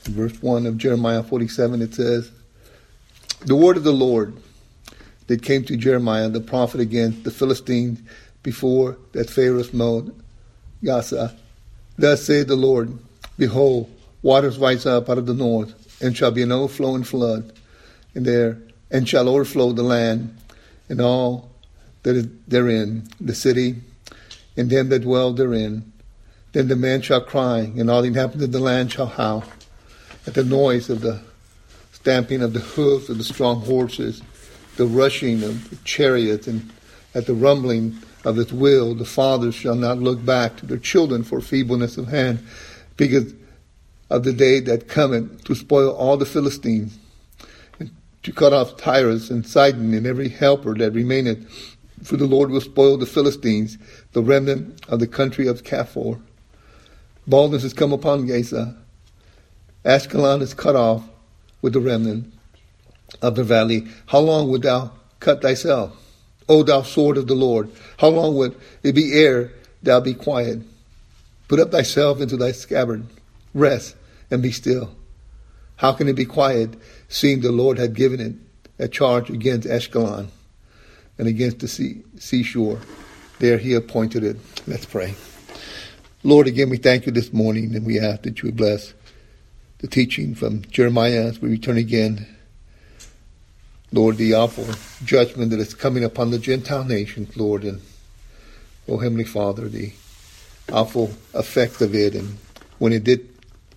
In verse 1 of Jeremiah 47, it says, "The word of the Lord that came to Jeremiah the prophet against the Philistines before that Pharaoh smote Gaza. Thus saith the Lord, Behold, waters rise up out of the north, and shall be an overflowing flood, and shall overflow the land, and all that is therein, the city, and them that dwell therein. Then the man shall cry, and all the inhabitants of the land shall howl, at the noise of the stamping of the hoofs of the strong horses, the rushing of the chariots, and at the rumbling of its wheel. The fathers shall not look back to their children for feebleness of hand, because of the day that cometh to spoil all the Philistines, and to cut off Tyrus and Sidon and every helper that remaineth. For the Lord will spoil the Philistines, the remnant of the country of Caphor. Baldness has come upon Gaza. Ashkelon is cut off with the remnant of the valley. How long wilt thou cut thyself, O thou sword of the Lord? How long would it be ere thou be quiet? Put up thyself into thy scabbard. Rest and be still. How can it be quiet, seeing the Lord had given it a charge against Ashkelon and against the seashore? There he appointed it. Let's pray. Lord, again, we thank you this morning, and we ask that you would bless the teaching from Jeremiah as we return again. Lord, the awful judgment that is coming upon the Gentile nations, Lord, and, oh Heavenly Father, the awful effect of it, and when it did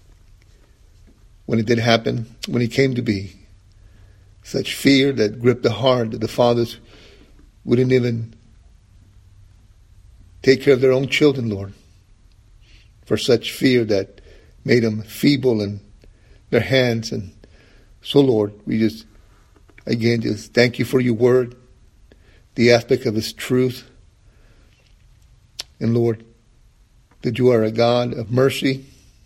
happen, when it came to be, such fear that gripped the heart that the fathers wouldn't even take care of their own children, Lord, for such fear that made them feeble in their hands. And so, Lord, we just thank you for your word, the aspect of its truth. And Lord, that you are a God of mercy,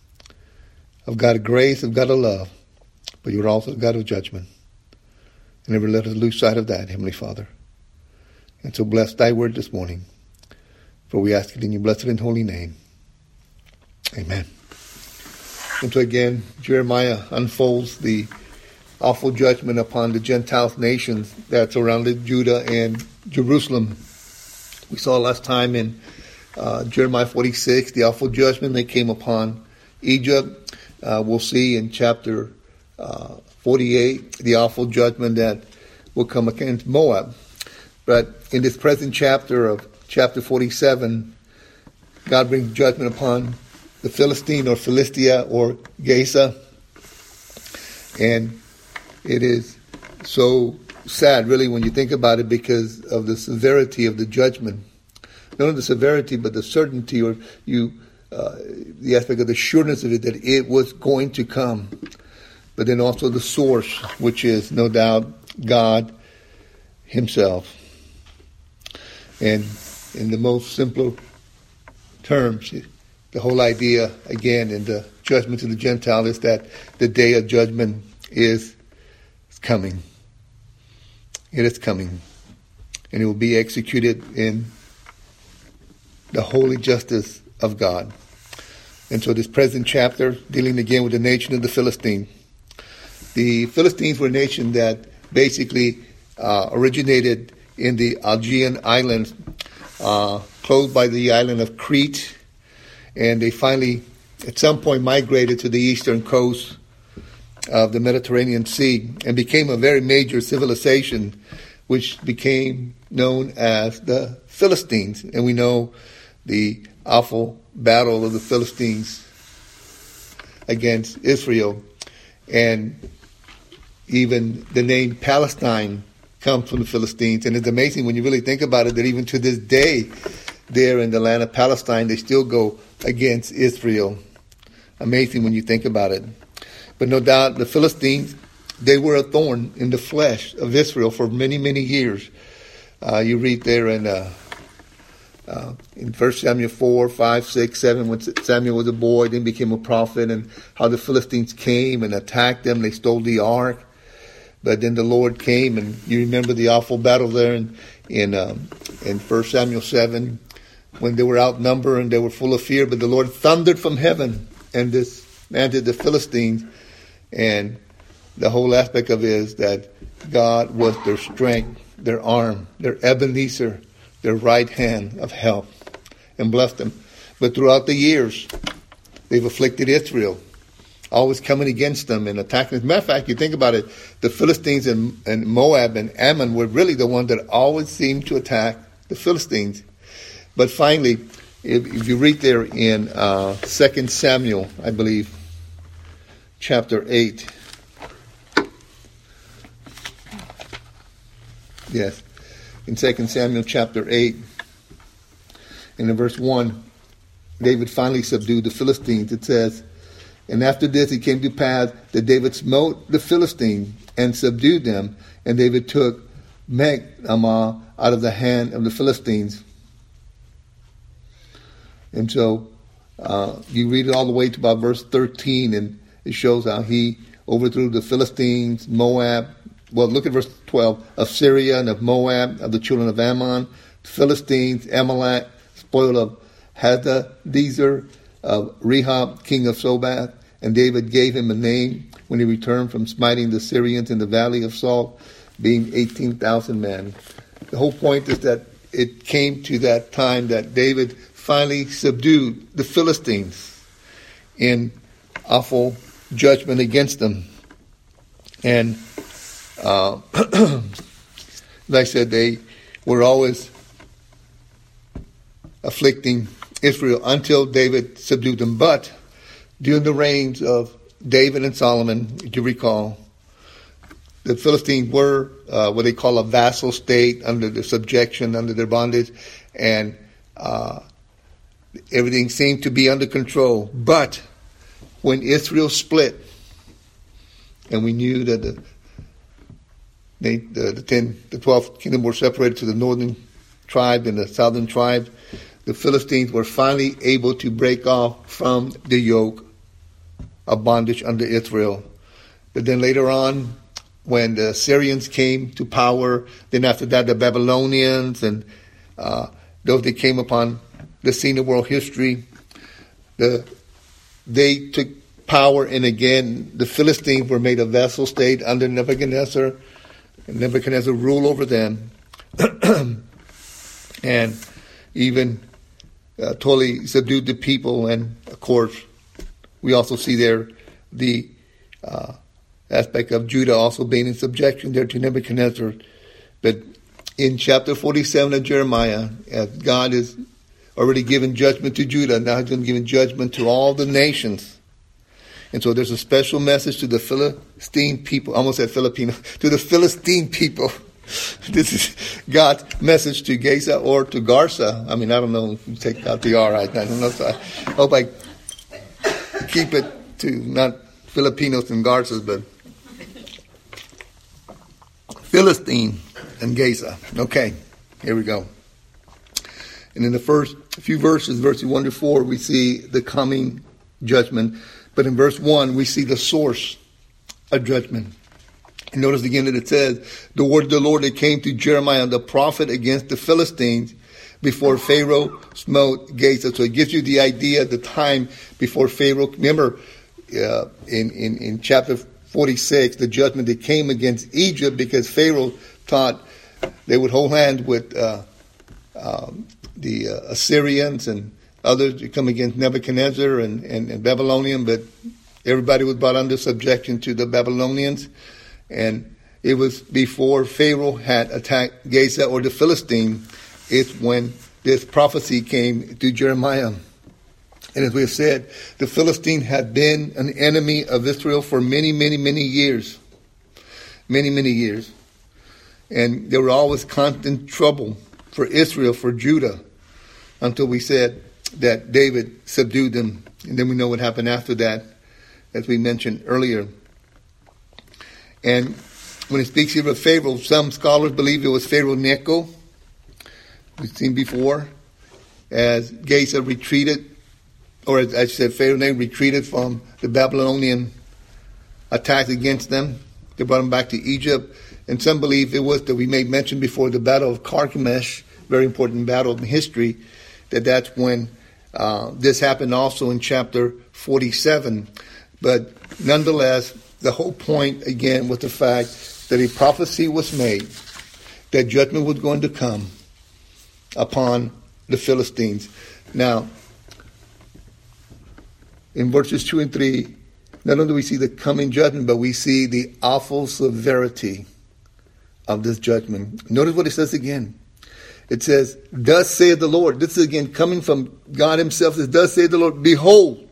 of God of grace, of God of love, but you're also a God of judgment. And never let us lose sight of that, Heavenly Father. And so bless thy word this morning, for we ask it in your blessed and holy name. Amen. And so again, Jeremiah unfolds the awful judgment upon the Gentile nations that surrounded Judah and Jerusalem. We saw last time in Jeremiah 46, the awful judgment that came upon Egypt. We'll see in chapter 48, the awful judgment that will come against Moab. But in this present chapter of chapter 47, God brings judgment upon the Philistine or Philistia or Gaza. And it is so sad, really, when you think about it, because of the severity of the judgment. Not only the severity, but the certainty, or the aspect of the sureness of it, that it was going to come. But then also the source, which is no doubt God himself. And in the most simpler terms, the whole idea, again, in the judgment to the Gentile is that the day of judgment is coming. It is coming. And it will be executed in the holy justice of God. And so this present chapter, dealing again with the nation of the Philistines. The Philistines were a nation that basically originated in the Aegean Islands, close by the island of Crete. And they finally, at some point, migrated to the eastern coast of the Mediterranean Sea and became a very major civilization, which became known as the Philistines. And we know the awful battle of the Philistines against Israel. And even the name Palestine comes from the Philistines. And it's amazing when you really think about it, that even to this day, there in the land of Palestine, they still go against Israel. Amazing when you think about it. But no doubt the Philistines, they were a thorn in the flesh of Israel for many, many years. You read there in 1 Samuel 4, 5, 6, 7, when Samuel was a boy, then became a prophet, and how the Philistines came and attacked them. They stole the ark. But then the Lord came, and you remember the awful battle there in 1 Samuel 7, when they were outnumbered and they were full of fear. But the Lord thundered from heaven and dismantled the Philistines. And the whole aspect of it is that God was their strength, their arm, their Ebenezer, their right hand of help, and blessed them. But throughout the years, they've afflicted Israel, always coming against them and attacking. As a matter of fact, you think about it, the Philistines and Moab and Ammon were really the ones that always seemed to attack the Philistines. But finally, if you read there in 2 Samuel, I believe, chapter 8. Yes, in 2 Samuel chapter 8, and in verse 1, David finally subdued the Philistines. It says, "And after this it came to pass that David smote the Philistines and subdued them, and David took Mechamah out of the hand of the Philistines." And so you read it all the way to about verse 13, and it shows how he overthrew the Philistines, Moab. Well, look at verse 12. Of Syria and of Moab, of the children of Ammon, Philistines, Amalek, spoil of Hadadezer, of Rehob, king of Sobath. And David gave him a name when he returned from smiting the Syrians in the valley of Salt, being 18,000 men. The whole point is that it came to that time that David finally subdued the Philistines in awful judgment against them. And like I said, they were always afflicting Israel until David subdued them. But during the reigns of David and Solomon, if you recall, the Philistines were what they call a vassal state, under their subjection, under their bondage, and everything seemed to be under control. But when Israel split, and we knew that the 12th kingdom were separated to the northern tribe and the southern tribe, the Philistines were finally able to break off from the yoke of bondage under Israel. But then later on, when the Syrians came to power, then after that the Babylonians and those that came upon the scene of world history, they took power, and again the Philistines were made a vassal state under Nebuchadnezzar. And Nebuchadnezzar ruled over them, and even totally subdued the people. And of course, we also see there the aspect of Judah also being in subjection there to Nebuchadnezzar. But in chapter 47 of Jeremiah, as God has already given judgment to Judah, now he's going to give judgment to all the nations. And so there's a special message to the Philistine people. I almost said Filipino. To the Philistine people. This is God's message to Gaza or to Garza. I mean, I don't know if you take out the R. I don't know. So I hope I keep it to not Filipinos and Garzas, but Philistine and Gaza. Okay, here we go. And in the first few verses, verses 1 to 4, we see the coming judgment. But in verse 1, we see the source of judgment. And notice again that it says, the word of the Lord that came to Jeremiah the prophet against the Philistines before Pharaoh smote Gaza. So it gives you the idea of the time before Pharaoh. Remember, in chapter 46, the judgment that came against Egypt because Pharaoh thought they would hold hands with the Assyrians and others to come against Nebuchadnezzar and Babylonian, but everybody was brought under subjection to the Babylonians. And it was before Pharaoh had attacked Gaza or the Philistine, it's when this prophecy came to Jeremiah. And as we have said, the Philistine had been an enemy of Israel for many, many, many years. Many, many years. And they were always constant trouble for Israel, for Judah, until we said that David subdued them. And then we know what happened after that, as we mentioned earlier. And when it speaks here of Pharaoh, some scholars believe it was Pharaoh Necho, we've seen before, as Gaza retreated, or as I said, Pharaoh Necho retreated from the Babylonian attacks against them. They brought them back to Egypt. And some believe it was that we made mention before, the Battle of Carchemish, very important battle in history, that's when this happened also in chapter 47. But nonetheless, the whole point, again, was the fact that a prophecy was made that judgment was going to come upon the Philistines. Now, in verses 2 and 3, not only do we see the coming judgment, but we see the awful severity of this judgment. Notice what it says again. It says, thus saith the Lord. This is again coming from God himself. It says, thus saith the Lord, behold.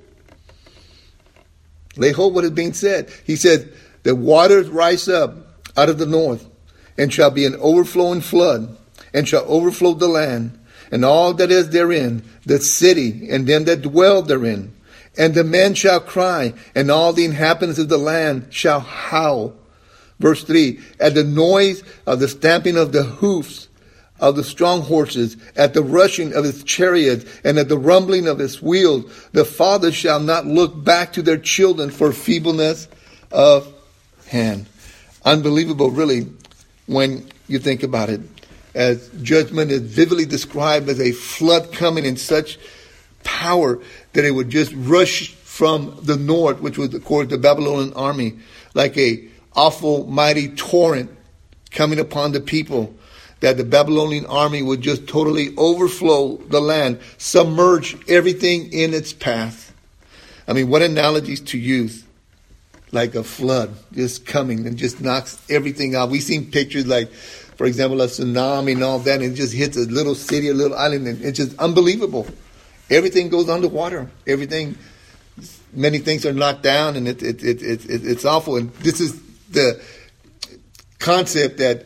Lay hold what is being said. He said, the waters rise up out of the north, and shall be an overflowing flood, and shall overflow the land, and all that is therein, the city, and them that dwell therein. And the men shall cry, and all the inhabitants of the land shall howl. Verse 3, at the noise of the stamping of the hoofs of the strong horses, at the rushing of his chariots, and at the rumbling of his wheels, the fathers shall not look back to their children for feebleness of hand. Unbelievable, really, when you think about it. As judgment is vividly described as a flood coming in such power that it would just rush from the north, which was, of course, the Babylonian army, like a awful, mighty torrent coming upon the people, that the Babylonian army would just totally overflow the land, submerge everything in its path. I mean, what analogies to use? Like a flood just coming and just knocks everything out. We've seen pictures like, for example, a tsunami and all that, and it just hits a little city, a little island, and it's just unbelievable. Everything goes underwater. Everything, many things are knocked down, and it's awful. And this is the concept that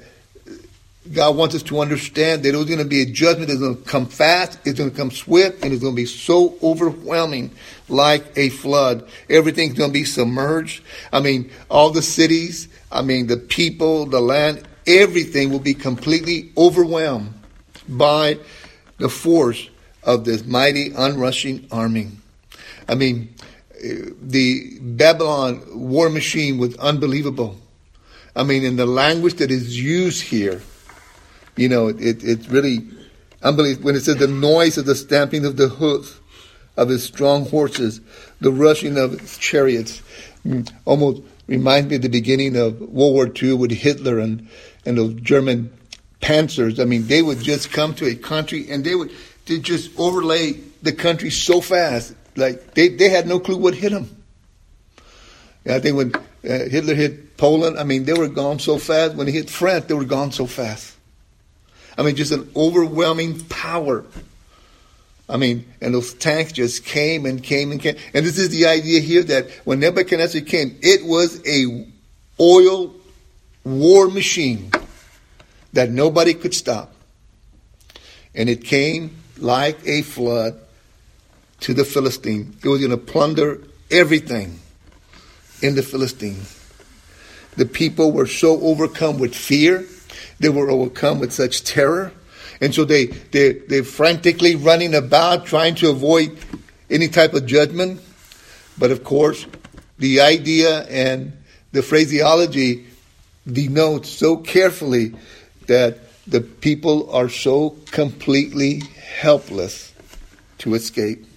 God wants us to understand, that there's going to be a judgment that's going to come fast, it's going to come swift, and it's going to be so overwhelming like a flood. Everything's going to be submerged. I mean, all the cities, I mean, the people, the land, everything will be completely overwhelmed by the force of this mighty, unrushing army. I mean, the Babylon war machine was unbelievable. I mean, in the language that is used here, you know, it's really unbelievable. When it says the noise of the stamping of the hooves of his strong horses, the rushing of his chariots, almost reminds me of the beginning of World War II with Hitler and those German panzers. I mean, they would just come to a country and they just overlay the country so fast. Like, they had no clue what hit them. I think when Hitler hit Poland, I mean, they were gone so fast. When he hit France, they were gone so fast. I mean, just an overwhelming power. I mean, and those tanks just came and came and came. And this is the idea here that when Nebuchadnezzar came, it was a oil war machine that nobody could stop. And it came like a flood to the Philistines. It was going to plunder everything in the Philistines. The people were so overcome with fear. They were overcome with such terror. And so they're frantically running about trying to avoid any type of judgment. But of course, the idea and the phraseology denotes so carefully that the people are so completely helpless to escape.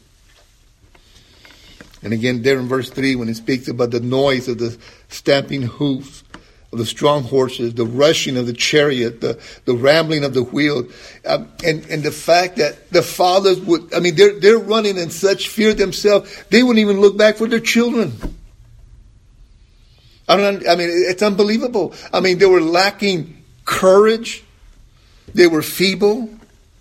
And again, there in verse 3, when it speaks about the noise of the stamping hoofs of the strong horses, the rushing of the chariot, the rambling of the wheel, and the fact that the fathers would, I mean, they're running in such fear themselves, they wouldn't even look back for their children. I mean, it's unbelievable. I mean, they were lacking courage. They were feeble.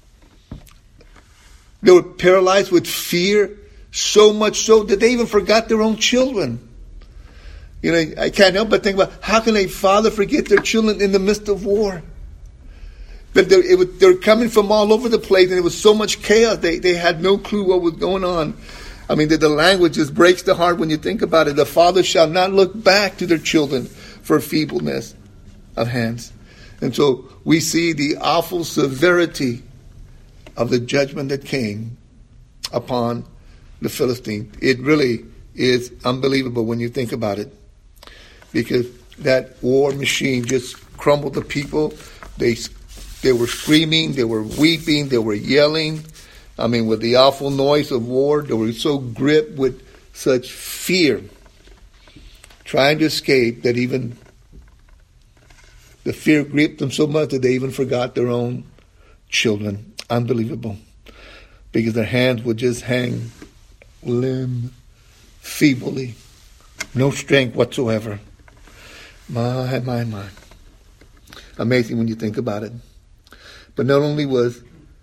They were paralyzed with fear, so much so that they even forgot their own children. You know, I can't help but think about how can a father forget their children in the midst of war? But they're coming from all over the place, and it was so much chaos. They had no clue what was going on. I mean, the language just breaks the heart when you think about it. The father shall not look back to their children for feebleness of hands. And so we see the awful severity of the judgment that came upon the Philistines. It really is unbelievable when you think about it. Because that war machine just crumbled the people. They were screaming, they were weeping, they were yelling. I mean, with the awful noise of war, they were so gripped with such fear trying to escape, that even the fear gripped them so much that they even forgot their own children. Unbelievable. Because their hands would just hang limb feebly. No strength whatsoever. My. Amazing when you think about it. But not only was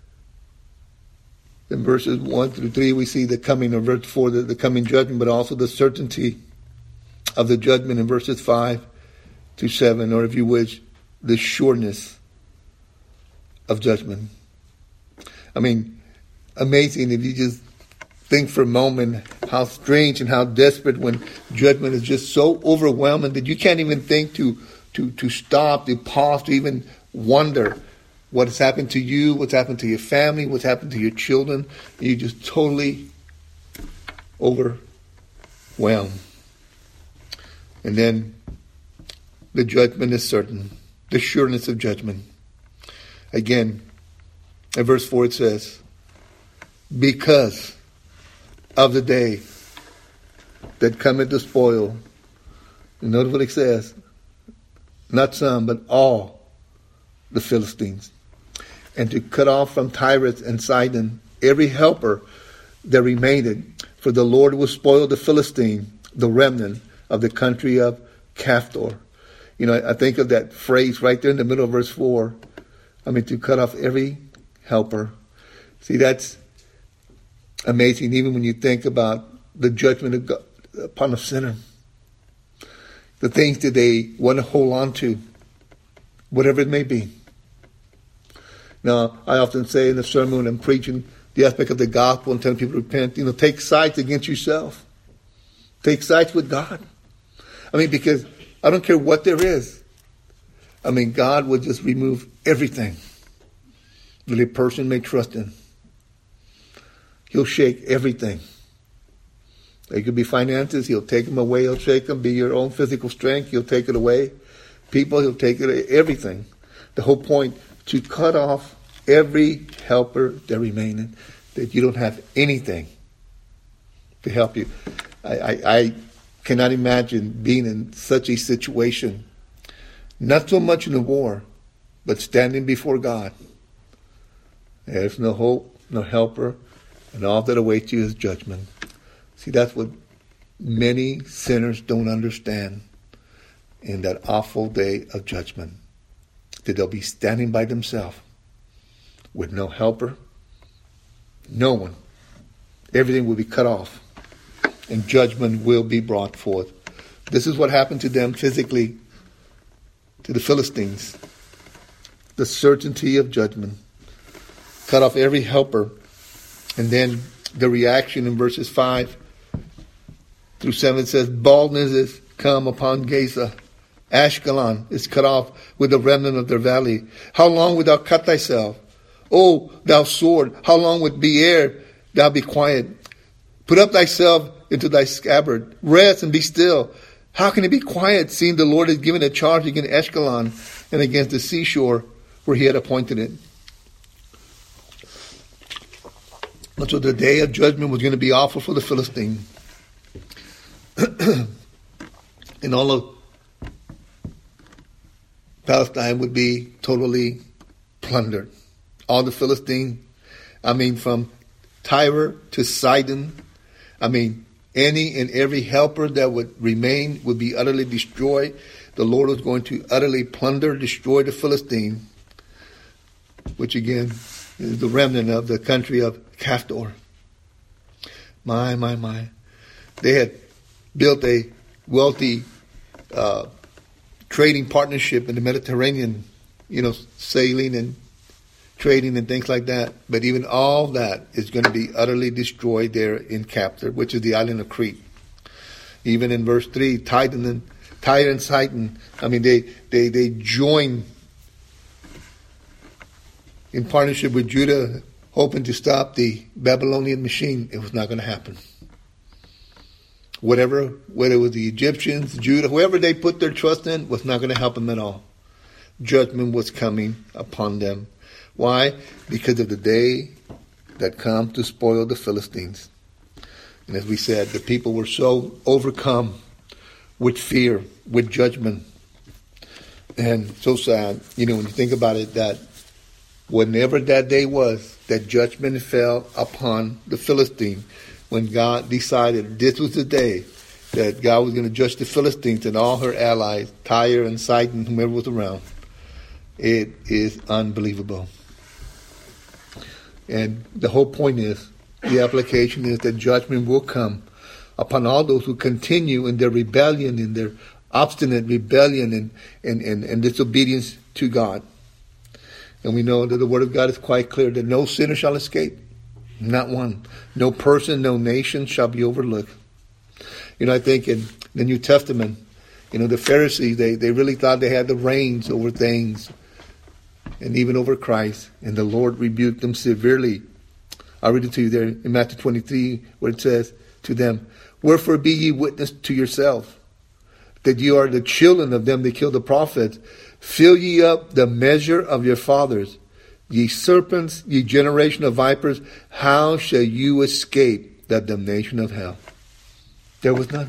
in verses 1 through 3 we see the coming, or verse 4, the coming judgment, but also the certainty of the judgment in verses 5 through 7, or if you wish, the sureness of judgment. I mean, amazing if you just think for a moment how strange and how desperate when judgment is just so overwhelming that you can't even think to stop, to pause, to even wonder what has happened to you, what's happened to your family, what's happened to your children. You're just totally overwhelmed. And then the judgment is certain. The sureness of judgment. Again, in verse 4 it says, because of the day that cometh to spoil. And notice what it says. Not some, but all the Philistines. And to cut off from Tyrus and Sidon every helper that remained. For the Lord will spoil the Philistine, the remnant of the country of Caphtor. You know, I think of that phrase right there in the middle of verse 4. I mean, to cut off every helper. See, that's amazing, even when you think about the judgment of God upon a sinner. The things that they want to hold on to, whatever it may be. Now, I often say in the sermon when I'm preaching the aspect of the gospel and telling people to repent, take sides against yourself. Take sides with God. I mean, because I don't care what there is. I mean, God will just remove everything that a person may trust in. He'll shake everything. It could be finances. He'll take them away. He'll shake them. Be your own physical strength. He'll take it away. People, he'll take it, everything. The whole point, to cut off every helper that remaineth, that you don't have anything to help you. I cannot imagine being in such a situation, not so much in the war, but standing before God. There's no hope, no helper, and all that awaits you is judgment. See, that's what many sinners don't understand in that awful day of judgment. That they'll be standing by themselves with no helper, no one. Everything will be cut off, and judgment will be brought forth. This is what happened to them physically, to the Philistines. The certainty of judgment. Cut off every helper. And then the reaction in verses 5 through 7 says, baldness is come upon Gaza. Ashkelon is cut off with the remnant of their valley. How long wilt thou cut thyself? O thou sword, how long wilt Beer thou be quiet? Put up thyself into thy scabbard. Rest and be still. How can it be quiet, seeing the Lord has given a charge against Ashkelon and against the seashore where he had appointed it? And so the day of judgment was going to be awful for the Philistine. And all of Palestine would be totally plundered. All the Philistine, from Tyre to Sidon, any and every helper that would remain would be utterly destroyed. The Lord was going to utterly plunder, destroy the Philistine, which again is the remnant of the country of Caphtor. My. They had built a wealthy trading partnership in the Mediterranean, sailing and trading and things like that. But even all that is going to be utterly destroyed there in Caphtor, which is the island of Crete. Even in verse 3, Tyre and Sidon, they join in partnership with Judah, hoping to stop the Babylonian machine. It was not going to happen. Whether it was the Egyptians, Judah, whoever they put their trust in, was not going to help them at all. Judgment was coming upon them. Why? Because of the day that come to spoil the Philistines. And as we said, the people were so overcome with fear, with judgment. And so sad, when you think about it, that whenever that day was, that judgment fell upon the Philistine, when God decided this was the day that God was going to judge the Philistines and all her allies, Tyre and Sidon, whomever was around. It is unbelievable. And the whole point is, the application is that judgment will come upon all those who continue in their rebellion, in their obstinate rebellion and disobedience to God. And we know that the Word of God is quite clear that no sinner shall escape. Not one. No person, no nation shall be overlooked. I think in the New Testament, the Pharisees, they really thought they had the reins over things and even over Christ. And the Lord rebuked them severely. I'll read it to you there in Matthew 23, where it says to them, "Wherefore be ye witness to yourself, that ye are the children of them that killed the prophets. Fill ye up the measure of your fathers. Ye serpents, ye generation of vipers, how shall you escape the damnation of hell?" There was none.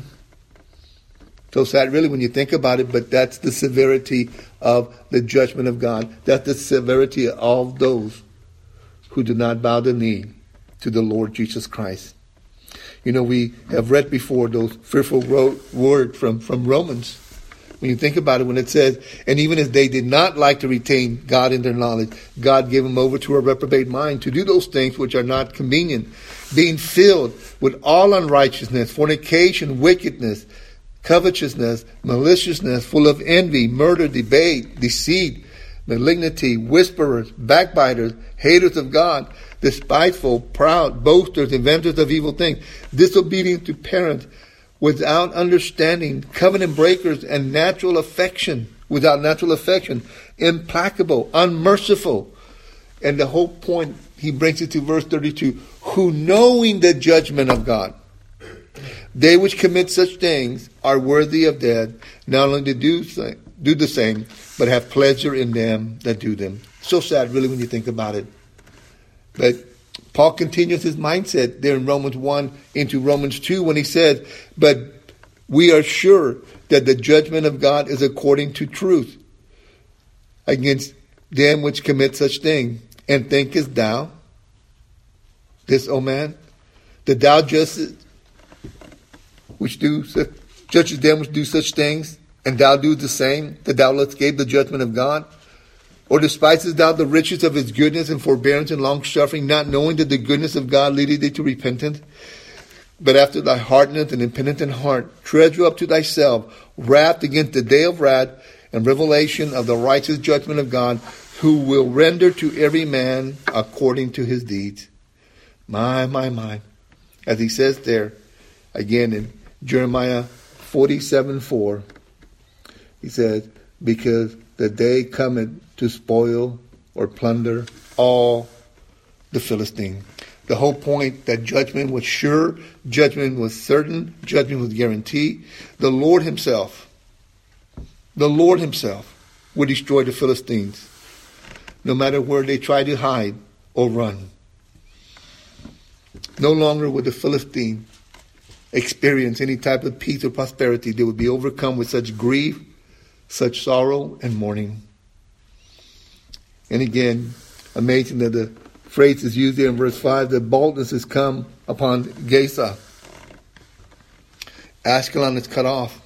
So sad, really, when you think about it, but that's the severity of the judgment of God. That's the severity of all those who do not bow the knee to the Lord Jesus Christ. We have read before those fearful words from Romans. When you think about it, when it says, "And even as they did not like to retain God in their knowledge, God gave them over to a reprobate mind to do those things which are not convenient, being filled with all unrighteousness, fornication, wickedness, covetousness, maliciousness, full of envy, murder, debate, deceit, malignity, whisperers, backbiters, haters of God, despiteful, proud, boasters, inventors of evil things, disobedient to parents, without understanding, covenant breakers, and without natural affection, implacable, unmerciful." And the whole point, he brings it to verse 32, "Who knowing the judgment of God, they which commit such things are worthy of death, not only to do the same, but have pleasure in them that do them." So sad, really, when you think about it. But Paul continues his mindset there in Romans 1 into Romans 2 when he says, "But we are sure that the judgment of God is according to truth against them which commit such things. And thinkest thou this, O man, that thou judgest them which do such things, and thou do the same, that thou wilt escape the judgment of God? Or despisest thou the riches of his goodness and forbearance and long-suffering, not knowing that the goodness of God leadeth thee to repentance? But after thy hardness and impenitent heart, treasure up to thyself wrath against the day of wrath and revelation of the righteous judgment of God, who will render to every man according to his deeds." My. As he says there, again in Jeremiah 47:4, he says, "Because the day cometh to spoil or plunder all the Philistines." The whole point that judgment was sure, judgment was certain, judgment was guaranteed. The Lord himself would destroy the Philistines, no matter where they try to hide or run. No longer would the Philistine experience any type of peace or prosperity. They would be overcome with such grief, such sorrow and mourning. And again, amazing that the phrase is used there in verse 5, that boldness has come upon Gaza. Ashkelon is cut off.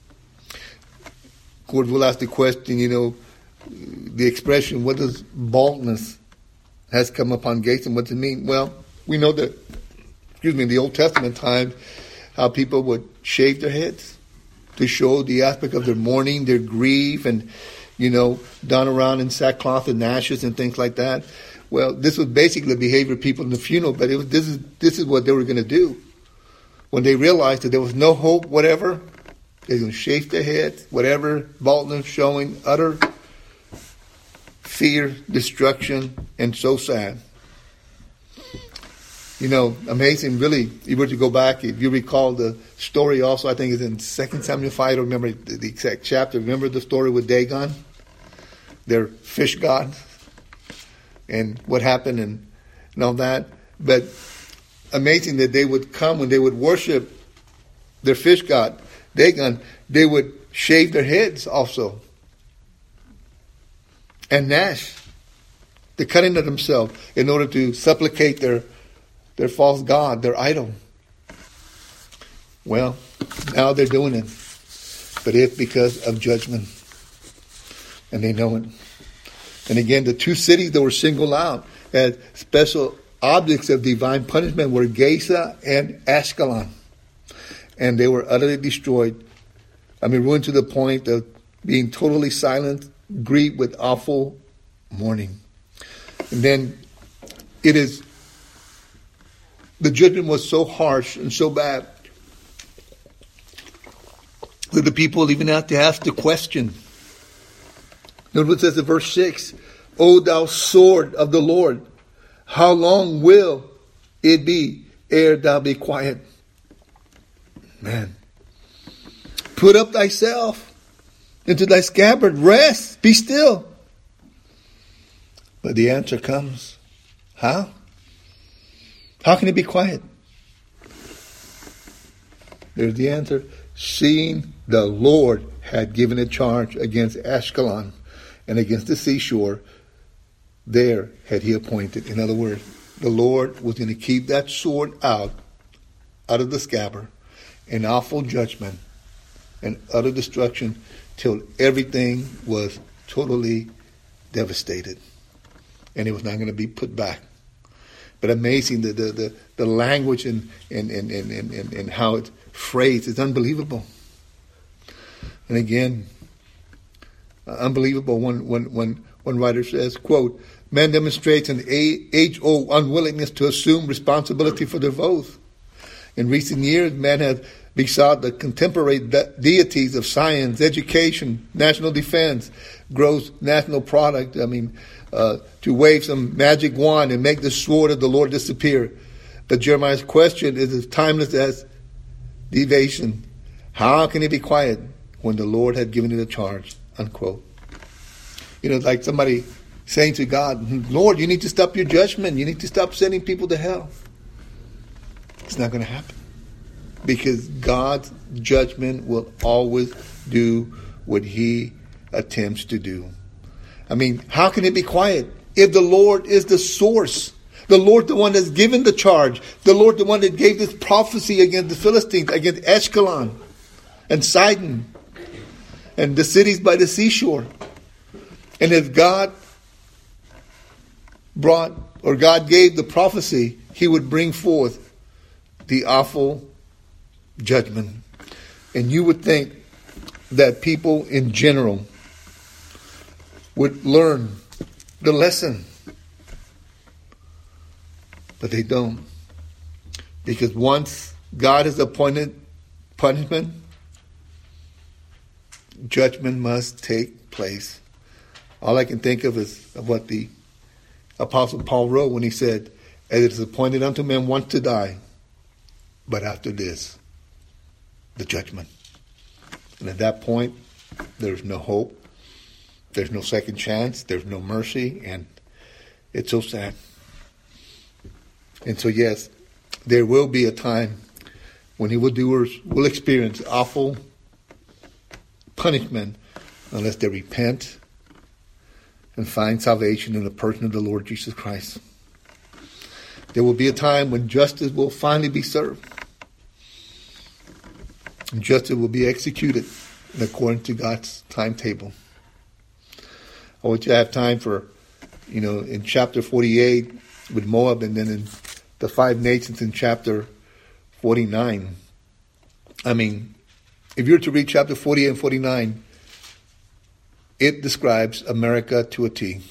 Of course, we'll ask the question, the expression, what does boldness has come upon Gaza? What does it mean? Well, we know that, in the Old Testament times, how people would shave their heads to show the aspect of their mourning, their grief, and done around in sackcloth and ashes and things like that. Well, this was basically the behavior of people in the funeral, but this is what they were going to do. When they realized that there was no hope, whatever, they're going to shave their heads, whatever, boldness, showing utter fear, destruction, and so sad. Amazing, really, if you were to go back, if you recall the story also, I think it's in 2 Samuel 5, I don't remember the exact chapter. Remember the story with Dagon, their fish god, and what happened and all that? But amazing that they would come when they would worship their fish god. Dagon, they would shave their heads also. And gnash, the cutting of themselves in order to supplicate their false god, their idol. Well, now they're doing it. But it's because of judgment. And they know it. And again, the two cities that were singled out as special objects of divine punishment were Gaza and Ashkelon. And they were utterly destroyed. Ruined to the point of being totally silent, grieved with awful mourning. And then the judgment was so harsh and so bad that the people even have to ask the question. Notice what it says in verse 6. O thou sword of the Lord, how long will it be ere thou be quiet? Man. Put up thyself into thy scabbard. Rest. Be still. But the answer comes. How? How can it be quiet? There's the answer. Seeing the Lord had given a charge against Ashkelon and against the seashore, there had he appointed. In other words, the Lord was going to keep that sword out of the scabbard in awful judgment and utter destruction till everything was totally devastated. And it was not going to be put back. But amazing, the language and how it's phrased is unbelievable. And again, unbelievable. One writer says, quote, man demonstrates an age-old unwillingness to assume responsibility for their votes. In recent years, man has besought the contemporary deities of science, education, national defense, gross national product, to wave some magic wand and make the sword of the Lord disappear. But Jeremiah's question is as timeless as deviation. How can it be quiet when the Lord had given it a charge? Unquote. Like somebody saying to God, Lord, you need to stop your judgment. You need to stop sending people to hell. It's not going to happen. Because God's judgment will always do what he attempts to do. How can it be quiet if the Lord is the source? The Lord, the one that's given the charge. The Lord, the one that gave this prophecy against the Philistines, against Ashkelon and Sidon and the cities by the seashore. And if God gave the prophecy, he would bring forth the awful judgment. And you would think that people in general would learn the lesson. But they don't. Because once God has appointed punishment, judgment must take place. All I can think of is of what the Apostle Paul wrote when he said, as it is appointed unto men once to die, but after this, the judgment. And at that point, there's no hope. There's no second chance. There's no mercy. And it's so sad. And so, yes, there will be a time when evildoers will experience awful punishment unless they repent and find salvation in the person of the Lord Jesus Christ. There will be a time when justice will finally be served. And justice will be executed according to God's timetable. I want you to have time for, in chapter 48 with Moab, and then in the 5 nations in chapter 49. If you were to read chapter 48 and 49, it describes America to a T.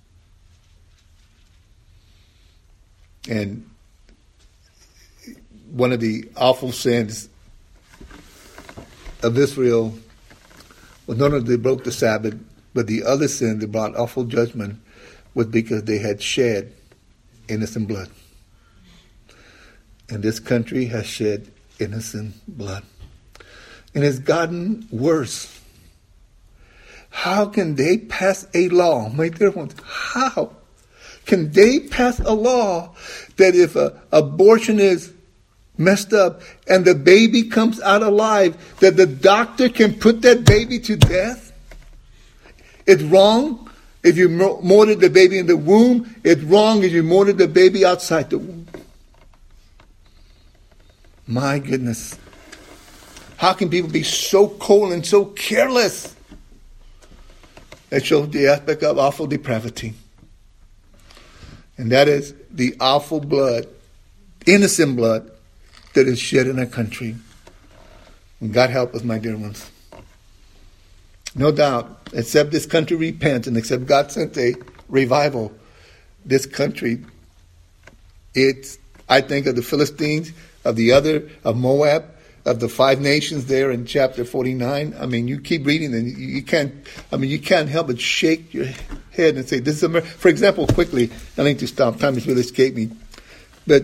And one of the awful sins of Israel was not only they broke the Sabbath, but the other sin that brought awful judgment was because they had shed innocent blood. And this country has shed innocent blood. And it's gotten worse. How can they pass a law, my dear ones? How can they pass a law that if abortion is messed up, and the baby comes out alive, that the doctor can put that baby to death? It's wrong if you murdered the baby in the womb. It's wrong if you murdered the baby outside the womb. My goodness. How can people be so cold and so careless? It shows the aspect of awful depravity. And that is the awful blood, innocent blood, that is shed in our country. And God help us, my dear ones. No doubt, except this country repents and except God sent a revival, this country, I think of the Philistines, of Moab, of the 5 nations there in chapter 49. I mean, you keep reading and you can't help but shake your head and say, this is America. For example, quickly, I need to stop. Time has really escaped me. But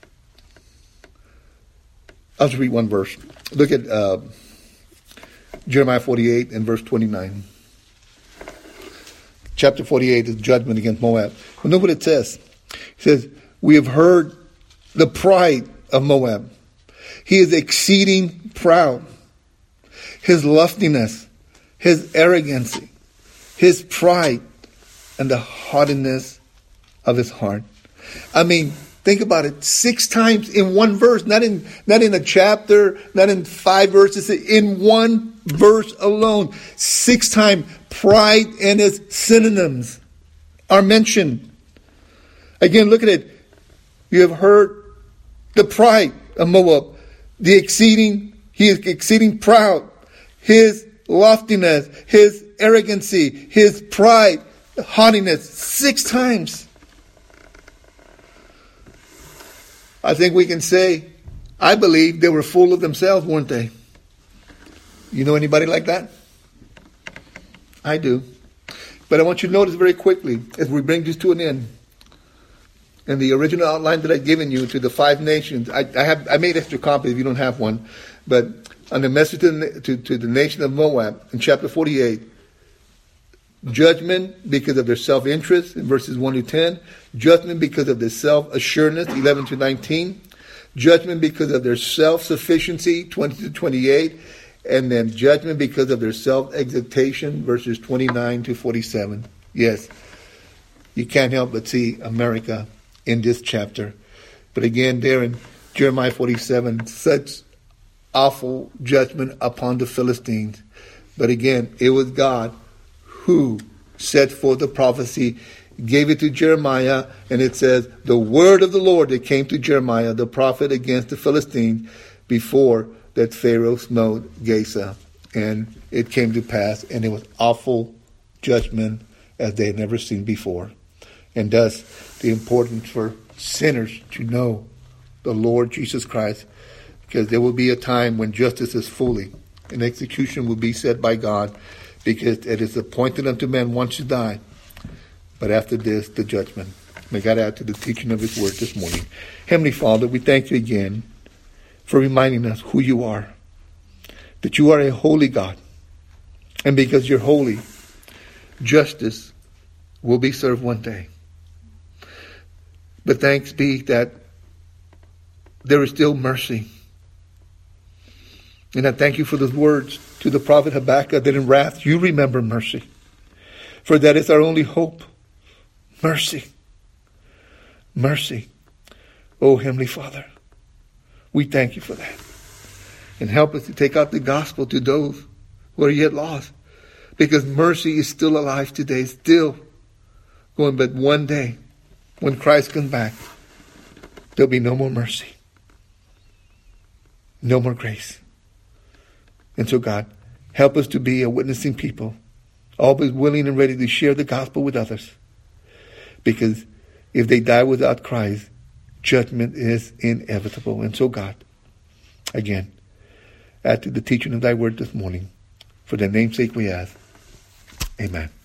I'll just read one verse. Look at Jeremiah 48 and verse 29. Chapter 48 is judgment against Moab. Well, look what it says. It says, we have heard the pride of Moab. He is exceeding proud. His loftiness, his arrogancy, his pride, and the haughtiness of his heart. I mean, think about it. 6 times in one verse, not in a chapter, not in 5 verses, in one verse alone. 6 times, pride and its synonyms are mentioned. Again, look at it. You have heard the pride of Moab. He is exceeding proud. His loftiness, his arrogancy, his pride, haughtiness, 6 times. I think we can say, I believe they were full of themselves, weren't they? You know anybody like that? I do. But I want you to notice very quickly, as we bring this to an end, in the original outline that I've given you to the 5 nations, I made extra copies if you don't have one, but on the message to the nation of Moab in chapter 48, judgment because of their self-interest in verses 1 to 10, judgment because of their self-assuredness 11 to 19, judgment because of their self-sufficiency 20 to 28, and then judgment because of their self-exaltation verses 29 to 47. Yes, you can't help but see America in this chapter. But again, there in Jeremiah 47, such awful judgment upon the Philistines. But again, it was God who set forth the prophecy, gave it to Jeremiah, and it says, the word of the Lord that came to Jeremiah, the prophet, against the Philistines before that Pharaoh smote Gaza. And it came to pass, and it was awful judgment as they had never seen before. And thus, the importance for sinners to know the Lord Jesus Christ, because there will be a time when justice is fully, and execution will be set by God, because it is appointed unto man once to die, but after this, the judgment. May God add to the teaching of his word this morning. Heavenly Father, we thank you again for reminding us who you are, that you are a holy God, and because you're holy, justice will be served one day. But thanks be that there is still mercy. And I thank you for those words to the prophet Habakkuk, that in wrath you remember mercy. For that is our only hope. Mercy. Mercy. Oh, Heavenly Father, we thank you for that. And help us to take out the gospel to those who are yet lost. Because mercy is still alive today, still going, but one day, when Christ comes back, there'll be no more mercy. No more grace. And so God, help us to be a witnessing people, always willing and ready to share the gospel with others. Because if they die without Christ, judgment is inevitable. And so God, again, add to the teaching of thy word this morning. For thy name's sake we ask. Amen.